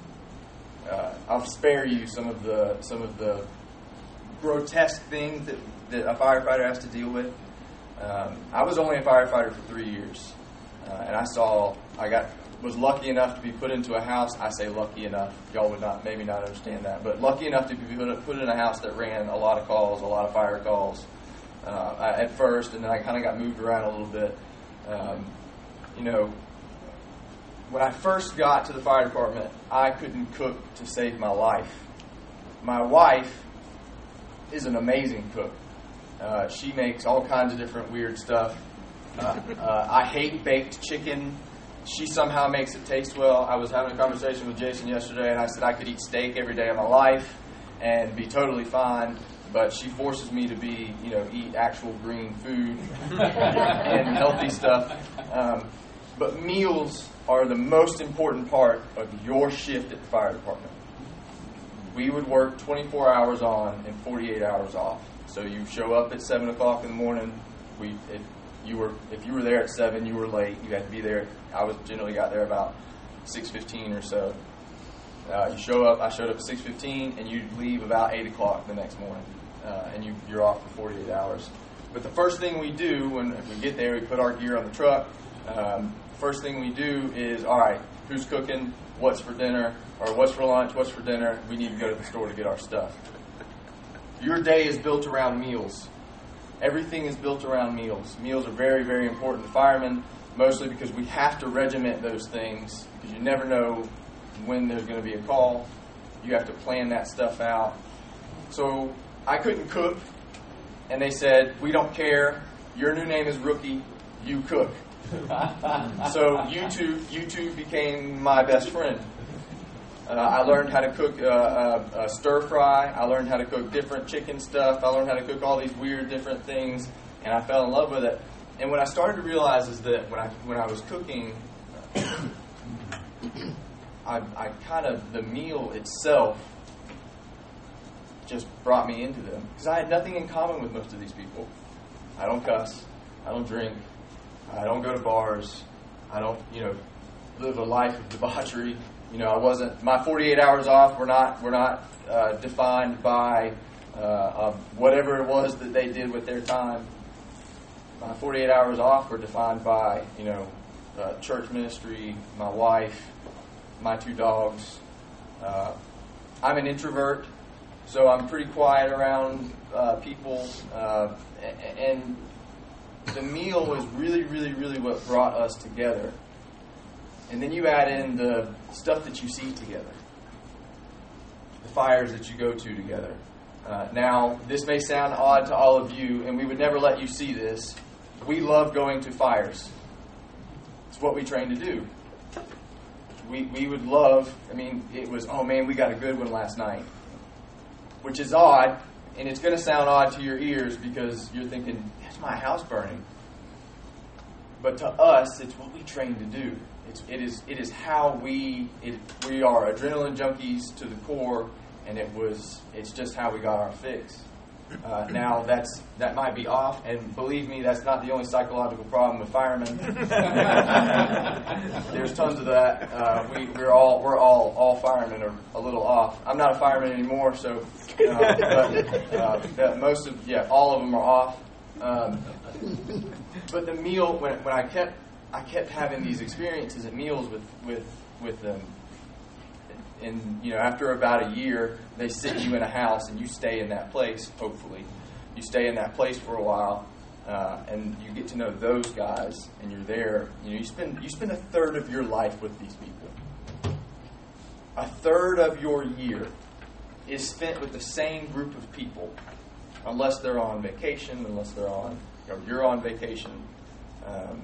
Uh, I'll spare you some of the some of the grotesque things that, that a firefighter has to deal with. Um, I was only a firefighter for three years, uh, and I saw I got was lucky enough to be put into a house. I say lucky enough. Y'all would not maybe not understand that, but lucky enough to be put, put in a house that ran a lot of calls, a lot of fire calls uh, at first, and then I kind of got moved around a little bit. Um, you know, when I first got to the fire department, I couldn't cook to save my life. My wife is an amazing cook. Uh, she makes all kinds of different weird stuff. Uh, uh, I hate baked chicken. She somehow makes it taste well. I was having a conversation with Jason yesterday, and I said I could eat steak every day of my life and be totally fine. But she forces me to be, you know, eat actual green food and healthy stuff. Um, but meals are the most important part of your shift at the fire department. We would work twenty-four hours on and forty-eight hours off. So you show up at seven o'clock in the morning. We, if you were, if you were there at seven, you were late. You had to be there. I was generally got there about six fifteen or so. Uh, you show up. I showed up at six fifteen, and you leave about eight o'clock the next morning. Uh, and you, you're off for forty-eight hours. But the first thing we do when if we get there, we put our gear on the truck. Um, first thing we do is, all right, who's cooking? What's for dinner? Or what's for lunch? What's for dinner? We need to go to the store to get our stuff. Your day is built around meals. Everything is built around meals. Meals are very, very important to firemen, mostly because we have to regiment those things because you never know when there's going to be a call. You have to plan that stuff out. So I couldn't cook, and they said, we don't care. Your new name is Rookie. You cook. So YouTube, YouTube became my best friend. Uh, I learned how to cook uh, uh, uh, stir fry. I learned how to cook different chicken stuff. I learned how to cook all these weird different things, and I fell in love with it. And what I started to realize is that when I when I was cooking, I, I kind of the meal itself just brought me into them because I had nothing in common with most of these people. I don't cuss. I don't drink. I don't go to bars. I don't, you know, live a life of debauchery. You know, I wasn't. My forty-eight hours off were not were not uh, defined by uh, uh, whatever it was that they did with their time. My forty-eight hours off were defined by, you know, uh, church ministry, my wife, my two dogs. Uh, I'm an introvert, so I'm pretty quiet around uh, people, uh, and the meal was really, really, really what brought us together. And then you add in the stuff that you see together, the fires that you go to together. Uh, now, this may sound odd to all of you, and we would never let you see this. We love going to fires. It's what we train to do. we, we would love, I mean, it was, oh man, we got a good one last night. Which is odd, and it's going to sound odd to your ears because you're thinking, that's my house burning. But to us, it's what we train to do. It's, it is it is how we it, we are adrenaline junkies to the core, and it was it's just how we got our fix. Uh, now that's that might be off, and believe me, that's not the only psychological problem with firemen. There's tons of that. Uh, we we're all we're all all firemen are a little off. I'm not a fireman anymore, so uh, but uh, most of yeah all of them are off. Um, but the meal when when I kept I kept having these experiences at meals with with with them. And, you know, after about a year, they sit you in a house and you stay in that place, hopefully. You stay in that place for a while, uh, and you get to know those guys, and you're there. You know, you spend you spend a third of your life with these people. A third of your year is spent with the same group of people, unless they're on vacation, unless they're on, you know, you're on vacation. Um,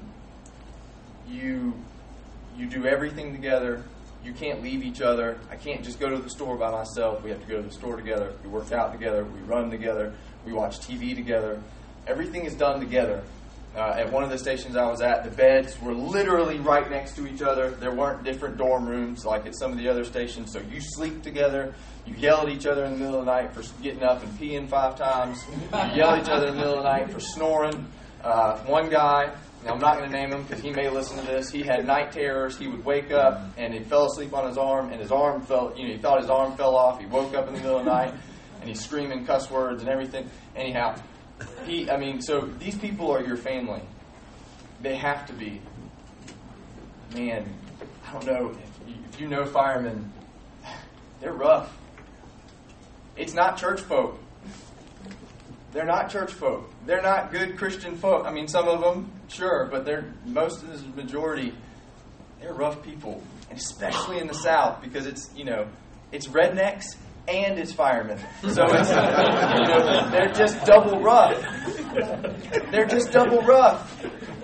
you you do everything together. You can't leave each other. I can't just go to the store by myself. We have to go to the store together. We work out together. We run together. We watch T V together. Everything is done together. Uh, at one of the stations I was at, the beds were literally right next to each other. There weren't different dorm rooms like at some of the other stations. So you sleep together. You yell at each other in the middle of the night for getting up and peeing five times. You yell at each other in the middle of the night for snoring. Uh, one guy... Now, I'm not going to name him because he may listen to this. He had night terrors. He would wake up and he fell asleep on his arm, and his arm fell, you know, he thought his arm fell off. He woke up in the middle of the night and he's screaming cuss words and everything. Anyhow, he, I mean, so these people are your family. They have to be. Man, I don't know. If you, if you know firemen, they're rough. It's not church folk. They're not church folk. They're not good Christian folk. I mean, some of them, sure, but they're most of the majority, they're rough people, and especially in the South because it's you know it's rednecks and it's firemen, so it's you know they're just double rough. They're just double rough.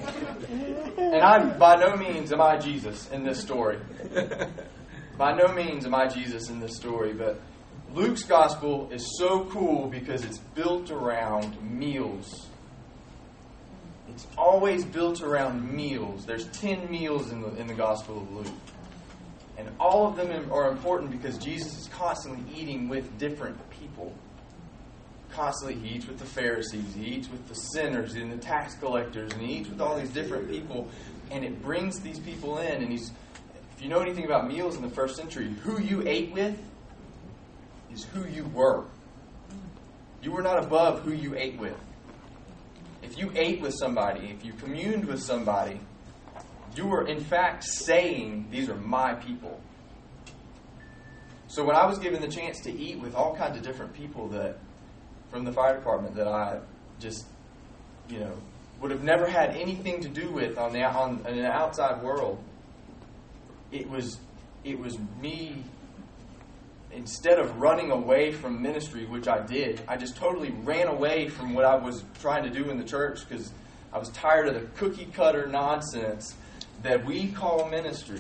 And I'm by no means am I Jesus in this story. By no means am I Jesus in this story, but Luke's gospel is so cool because it's built around meals. It's always built around meals. There's ten meals in the in the Gospel of Luke. And all of them are important because Jesus is constantly eating with different people. Constantly, he eats with the Pharisees, he eats with the sinners and the tax collectors, and he eats with all these different people. And it brings these people in. And he's, if you know anything about meals in the first century, who you ate with is who you were. You were not above who you ate with. If you ate with somebody, if you communed with somebody, you were in fact saying, these are my people. So when I was given the chance to eat with all kinds of different people that from the fire department that I just, you know, would have never had anything to do with on the on in the outside world, it was it was me. Instead of running away from ministry, which I did, I just totally ran away from what I was trying to do in the church because I was tired of the cookie cutter nonsense that we call ministry.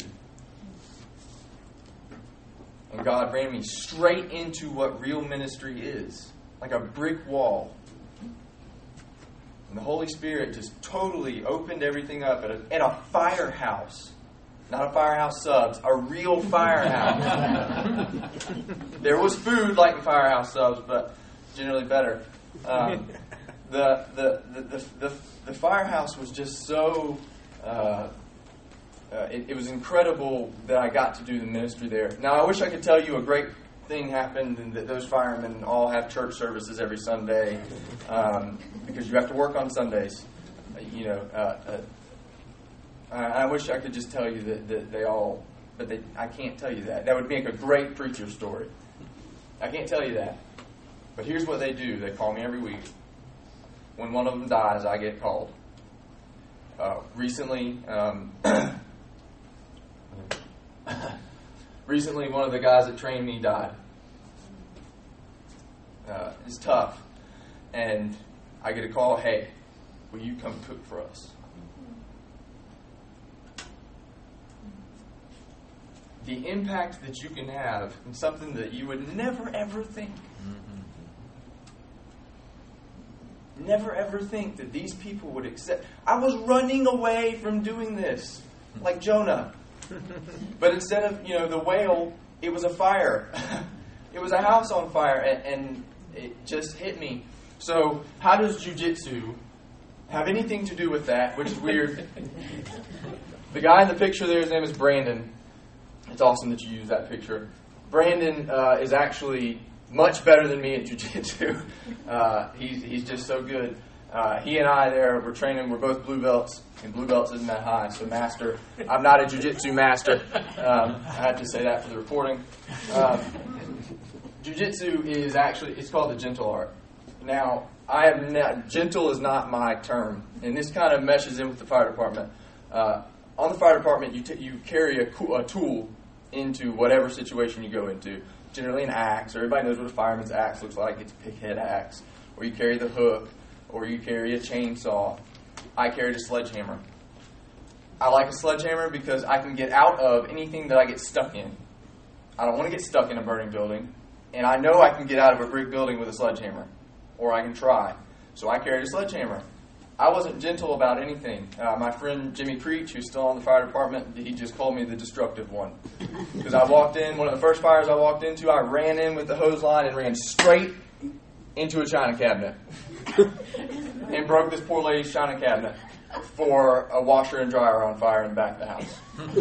And God ran me straight into what real ministry is, like a brick wall. And the Holy Spirit just totally opened everything up at a, at a firehouse. Not a Firehouse Subs, a real firehouse. There was food like in Firehouse Subs, but generally better. Um, the, the, the, the, the, the firehouse was just so... Uh, uh, it, it was incredible that I got to do the ministry there. Now, I wish I could tell you a great thing happened and that those firemen all have church services every Sunday um, because you have to work on Sundays. You know... Uh, uh, I wish I could just tell you that, that they all, but they, I can't tell you that. That would make a great preacher story. I can't tell you that. But here's what they do. They call me every week. When one of them dies, I get called. Uh, recently, um, recently one of the guys that trained me died. Uh, it's tough. And I get a call, hey, will you come cook for us? the impact that you can have in something that you would never ever think. Mm-hmm. Never ever think that these people would accept. I was running away from doing this, like Jonah. But instead of, you know, the whale, it was a fire. It was a house on fire, and, and it just hit me. So how does jiu-jitsu have anything to do with that, which is weird? The guy in the picture there, his name is Brandon. It's awesome that you use that picture. Brandon uh, is actually much better than me at jiu-jitsu. Uh, he's, he's just so good. Uh, he and I there, we're training, we're both blue belts, and blue belts isn't that high, so master. I'm not a jiu-jitsu master. Um, I have to say that for the recording. Um, jiu-jitsu is actually, it's called the gentle art. Now, I have not, gentle is not my term, and this kind of meshes in with the fire department. Uh, on the fire department, you t- you carry a, co- a tool into whatever situation you go into. Generally an axe, or everybody knows what a fireman's axe looks like. It's a pighead axe. Or you carry the hook, or you carry a chainsaw. I carried a sledgehammer. I like a sledgehammer because I can get out of anything that I get stuck in. I don't want to get stuck in a burning building, and I know I can get out of a brick building with a sledgehammer, or I can try. So I carried a sledgehammer. I wasn't gentle about anything. Uh, my friend Jimmy Creech, who's still on the fire department, he just called me the destructive one. Because I walked in, one of the first fires I walked into, I ran in with the hose line and ran straight into a china cabinet. And broke this poor lady's china cabinet for a washer and dryer on fire in the back of the house.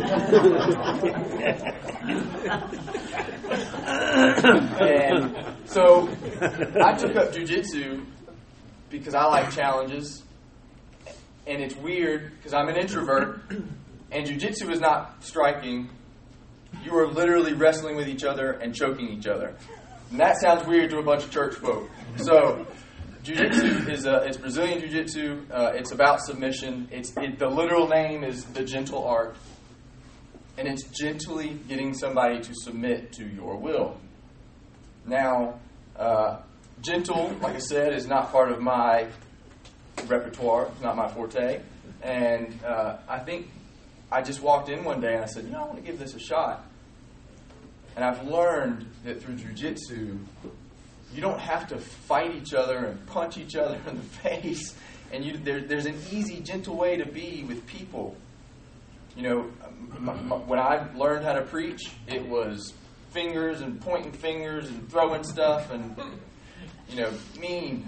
And so I took up jiu-jitsu because I like challenges. And it's weird because I'm an introvert, and jiu-jitsu is not striking. You are literally wrestling with each other and choking each other. And that sounds weird to a bunch of church folk. So jiu-jitsu is a, it's Brazilian jiu-jitsu. Uh, it's about submission. It's it, the literal name is the gentle art. And it's gently getting somebody to submit to your will. Now, uh, gentle, like I said, is not part of my repertoire. It's not my forte. And uh, I think I just walked in one day and I said, you know, I want to give this a shot. And I've learned that through jiu-jitsu, you don't have to fight each other and punch each other in the face. And you, there, there's an easy, gentle way to be with people. You know, m- m- when I learned how to preach, it was fingers and pointing fingers and throwing stuff and, you know, mean.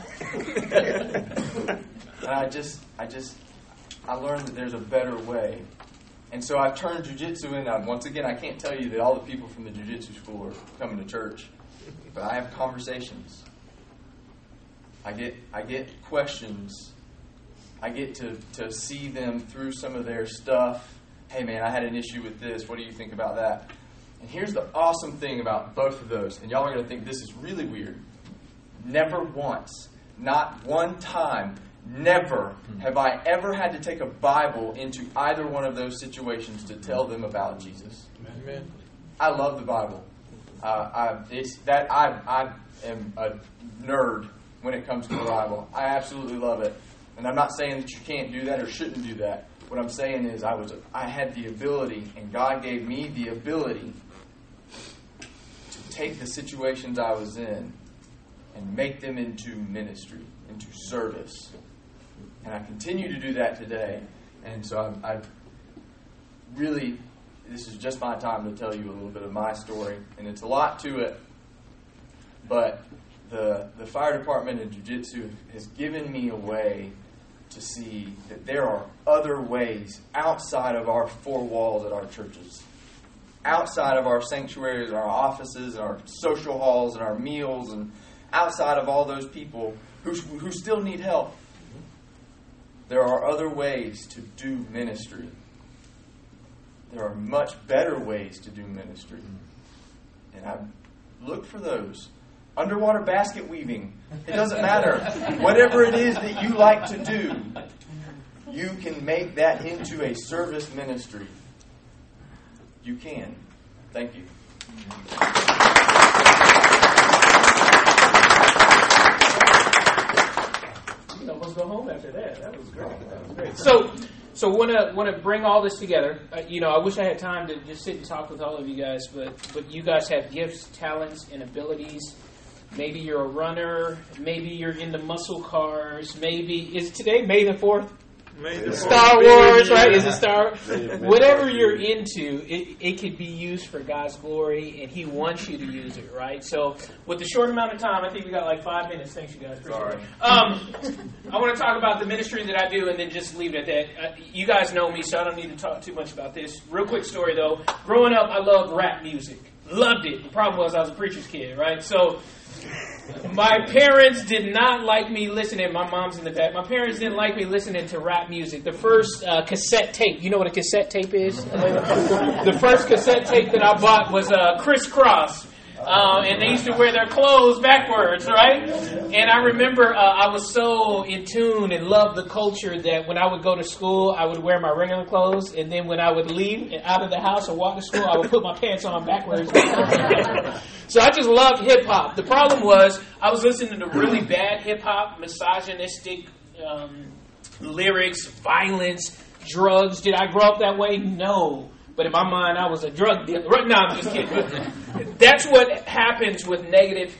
And I just, I just, I learned that there's a better way. And so I've turned jiu-jitsu in. Now, once again, I can't tell you that all the people from the jiu-jitsu school are coming to church. But I have conversations. I get I get questions. I get to, to see them through some of their stuff. Hey, man, I had an issue with this. What do you think about that? And here's the awesome thing about both of those. And y'all are going to think this is really weird. Never once, not one time, never have I ever had to take a Bible into either one of those situations to tell them about Jesus. Amen. I love the Bible. Uh, I, it's that I, I am a nerd when it comes to the Bible. I absolutely love it, and I'm not saying that you can't do that or shouldn't do that. What I'm saying is, I was I had the ability, and God gave me the ability to take the situations I was in and make them into ministry, into service, and I continue to do that today. And so I've, I've really. This is just my time to tell you a little bit of my story, and it's a lot to it, but the the fire department and jiu-jitsu has given me a way to see that there are other ways outside of our four walls at our churches, outside of our sanctuaries, our offices, our social halls, and our meals, and outside of all those people who who still need help. There are other ways to do ministry. There are much better ways to do ministry. And I look for those. Underwater basket weaving. It doesn't matter. Whatever it is that you like to do, you can make that into a service ministry. You can. Thank you. You can almost go home after that. That was great. That was great. So, so want to want to bring all this together. Uh, you know, I wish I had time to just sit and talk with all of you guys, but but you guys have gifts, talents, and abilities. Maybe you're a runner. Maybe you're into muscle cars. Maybe is today May the fourth? Star Wars, right? Is it Star? Whatever you're into, it, it could be used for God's glory, and He wants you to use it, right? So, with the short amount of time, I think we got like five minutes. Thanks, you guys. Sorry. Um, I want to talk about the ministry that I do, and then just leave it at that. Uh, you guys know me, so I don't need to talk too much about this. Real quick story, though. Growing up, I loved rap music. Loved it. The problem was I was a preacher's kid, right? So, my parents did not like me listening. My mom's in the back. My parents didn't like me listening to rap music. The first uh, cassette tape. You know what a cassette tape is? The first cassette tape that I bought was uh, Criss Cross. Uh, and they used to wear their clothes backwards, right? And I remember uh, I was so in tune and loved the culture that when I would go to school, I would wear my regular clothes. And then when I would leave out of the house or walk to school, I would put my pants on backwards. So I just loved hip-hop. The problem was I was listening to really bad hip-hop, misogynistic um, lyrics, violence, drugs. Did I grow up that way? No. But in my mind, I was a drug dealer. Right now, I'm just kidding. That's what happens with negative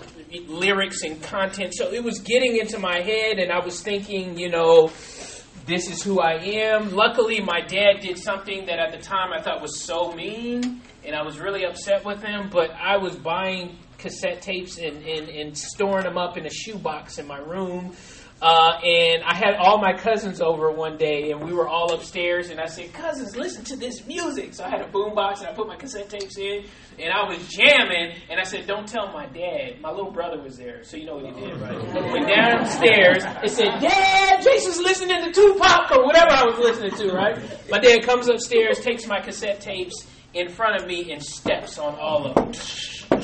lyrics and content. So it was getting into my head, and I was thinking, you know, this is who I am. Luckily, my dad did something that at the time I thought was so mean, and I was really upset with him. But I was buying cassette tapes and, and, and storing them up in a shoebox in my room. Uh, and I had all my cousins over one day, and we were all upstairs, and I said, cousins, listen to this music. So I had a boombox, and I put my cassette tapes in, and I was jamming, and I said, don't tell my dad. My little brother was there, so you know what he did, right? I went downstairs and said, Dad, Jason's listening to Tupac, or whatever I was listening to, right? My dad comes upstairs, takes my cassette tapes in front of me, and steps on all of them,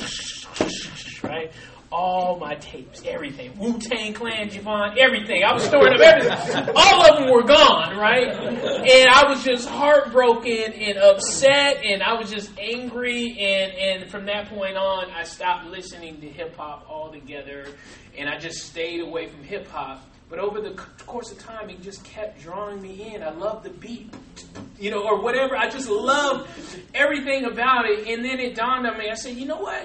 right? All my tapes, everything. Wu-Tang Clan, Javon, everything. I was storing up everything. All of them were gone, right? And I was just heartbroken and upset, and I was just angry. And, and from that point on, I stopped listening to hip-hop altogether, and I just stayed away from hip-hop. But over the course of time, it just kept drawing me in. I loved the beat, you know, or whatever. I just loved everything about it. And then it dawned on me. I said, you know what?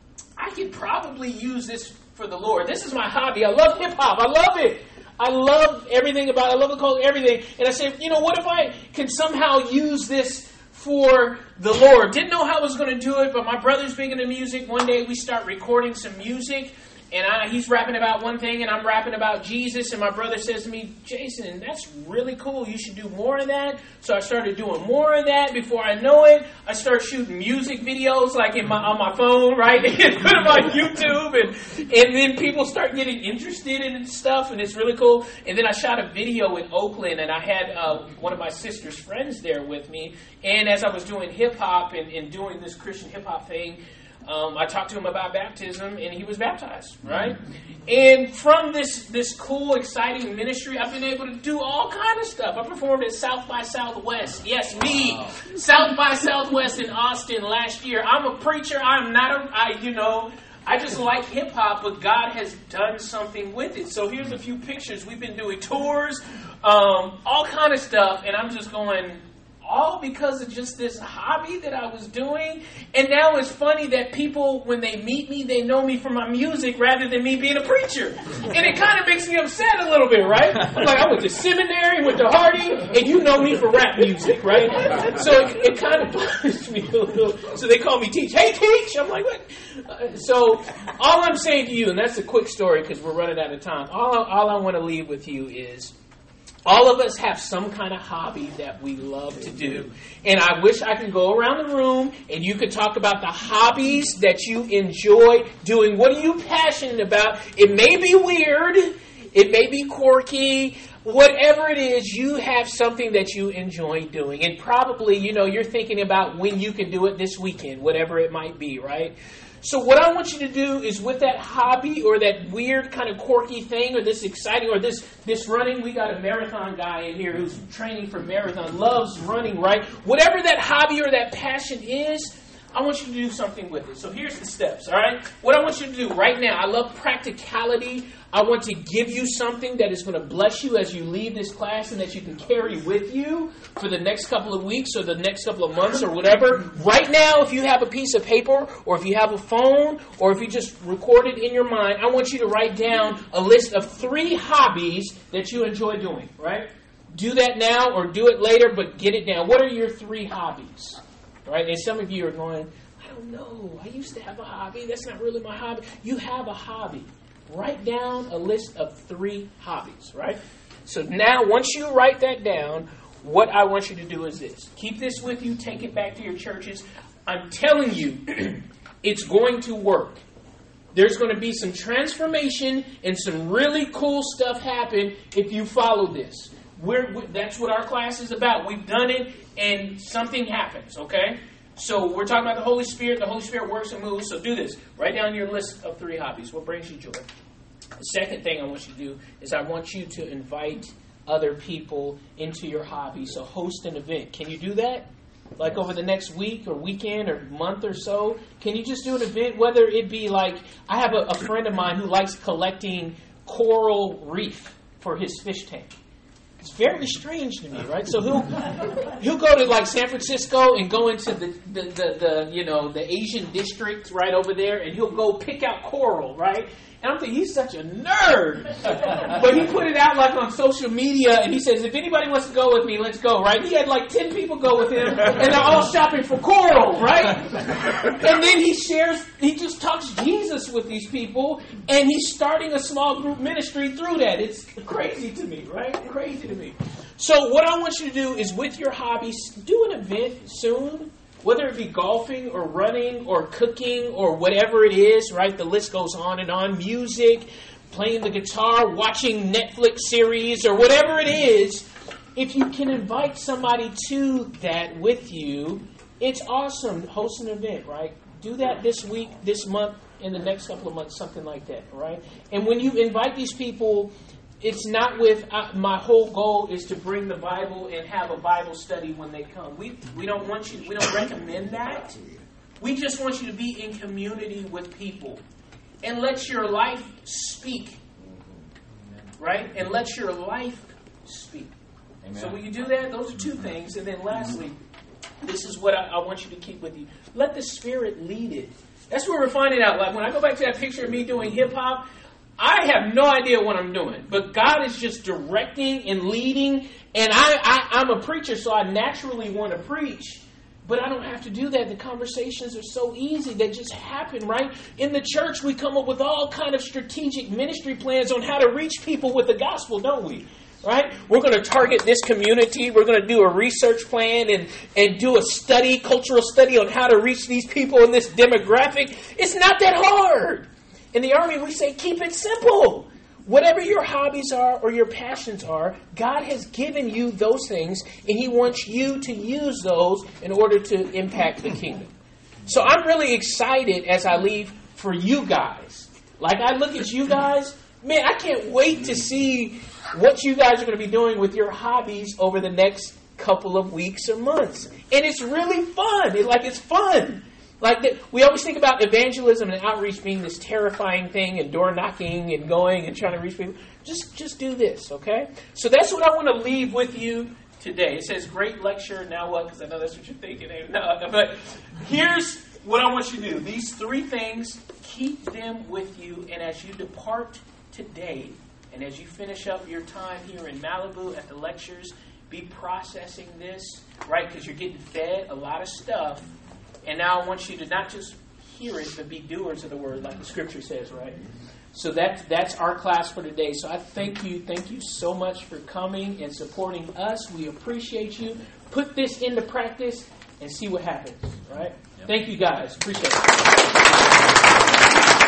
I could probably use this for the Lord. This is my hobby. I love hip-hop. I love it. I love everything about it. I love the culture, everything. And I said, you know, what if I can somehow use this for the Lord? Didn't know how I was going to do it, but my brother's big into music. One day we start recording some music, and I, he's rapping about one thing, and I'm rapping about Jesus. And my brother says to me, Jason, that's really cool. You should do more of that. So I started doing more of that. Before I know it, I start shooting music videos like in my on my phone, right? And put them on YouTube. And, and then people start getting interested in stuff, and it's really cool. And then I shot a video in Oakland, and I had uh, one of my sister's friends there with me. And as I was doing hip-hop and, and doing this Christian hip-hop thing, Um, I talked to him about baptism, and he was baptized, right? And from this this cool, exciting ministry, I've been able to do all kind of stuff. I performed at South by Southwest. Yes, me. Wow. South by Southwest in Austin last year. I'm a preacher. I'm not a, I, you know, I just like hip-hop, but God has done something with it. So here's a few pictures. We've been doing tours, um, all kind of stuff, and I'm just going... all because of just this hobby that I was doing. And now it's funny that people, when they meet me, they know me from my music rather than me being a preacher. And it kind of makes me upset a little bit, right? I'm like, I went to seminary, went to Hardy, and you know me for rap music, right? So it, it kind of bothers me a little. So they call me Teach. Hey, Teach! I'm like, what? Uh, so all I'm saying to you, and that's a quick story because we're running out of time, all, all I want to leave with you is, all of us have some kind of hobby that we love to do. And I wish I could go around the room and you could talk about the hobbies that you enjoy doing. What are you passionate about? It may be weird. It may be quirky. Whatever it is, you have something that you enjoy doing. And probably, you know, you're thinking about when you can do it this weekend, whatever it might be, right? So what I want you to do is with that hobby or that weird kind of quirky thing or this exciting or this this running, we got a marathon guy in here who's training for marathon, loves running, right? Whatever that hobby or that passion is, I want you to do something with it. So here's the steps, all right? What I want you to do right now, I love practicality. I want to give you something that is going to bless you as you leave this class and that you can carry with you for the next couple of weeks or the next couple of months or whatever. Right now, if you have a piece of paper or if you have a phone or if you just record it in your mind, I want you to write down a list of three hobbies that you enjoy doing, right? Do that now or do it later, but get it down. What are your three hobbies? Right? And some of you are going, I don't know. I used to have a hobby. That's not really my hobby. You have a hobby. Write down a list of three hobbies, right? So now, once you write that down, what I want you to do is this. Keep this with you. Take it back to your churches. I'm telling you, it's going to work. There's going to be some transformation and some really cool stuff happen if you follow this. We're, we, that's what our class is about. We've done it, and something happens, okay? So we're talking about the Holy Spirit. The Holy Spirit works and moves. So do this. Write down your list of three hobbies. What brings you joy? The second thing I want you to do is I want you to invite other people into your hobby. So host an event. Can you do that? Like over the next week or weekend or month or so? Can you just do an event? Whether it be like, I have a, a friend of mine who likes collecting coral reef for his fish tank. It's very strange to me, right? So he'll he'll go to like San Francisco and go into the, the, the, the you know the Asian district right over there, and he'll go pick out coral, right? And I'm thinking, he's such a nerd. But he put it out like on social media, and he says, if anybody wants to go with me, let's go, right? He had like ten people go with him, and they're all shopping for coral, right? And then he shares, he just talks Jesus with these people, and he's starting a small group ministry through that. It's crazy to me, right? Crazy to me. So what I want you to do is with your hobbies, do an event soon. Whether it be golfing or running or cooking or whatever it is, right? The list goes on and on. Music, playing the guitar, watching Netflix series or whatever it is. If you can invite somebody to that with you, it's awesome. Host an event, right? Do that this week, this month, in the next couple of months, something like that, right? And when you invite these people, it's not with, uh, my whole goal is to bring the Bible and have a Bible study when they come. We we don't want you, we don't recommend that. We just want you to be in community with people. And let your life speak. Right? And let your life speak. Amen. So when you do that, those are two things. And then lastly, this is what I, I want you to keep with you. Let the Spirit lead it. That's what we're finding out. Like when I go back to that picture of me doing hip-hop, I have no idea what I'm doing, but God is just directing and leading, and I, I, I'm a preacher, so I naturally want to preach, but I don't have to do that. The conversations are so easy. They just happen, right? In the church, we come up with all kind of strategic ministry plans on how to reach people with the gospel, don't we? Right? We're going to target this community. We're going to do a research plan and, and do a study, cultural study on how to reach these people in this demographic. It's not that hard. In the Army, we say, keep it simple. Whatever your hobbies are or your passions are, God has given you those things, and He wants you to use those in order to impact the kingdom. So I'm really excited as I leave for you guys. Like I look at you guys, man, I can't wait to see what you guys are going to be doing with your hobbies over the next couple of weeks or months. And it's really fun. It's like it's fun. Like the, we always think about evangelism and outreach being this terrifying thing and door knocking and going and trying to reach people. Just just do this, okay? So that's what I want to leave with you today. It says, great lecture, now what? Because I know that's what you're thinking. No, but here's what I want you to do. These three things, keep them with you. And as you depart today, and as you finish up your time here in Malibu at the lectures, be processing this, right? Because you're getting fed a lot of stuff. And now I want you to not just hear it, but be doers of the word, like the scripture says, right? So that, that's our class for today. So I thank you. Thank you so much for coming and supporting us. We appreciate you. Put this into practice and see what happens, right? Yep. Thank you, guys. Appreciate it.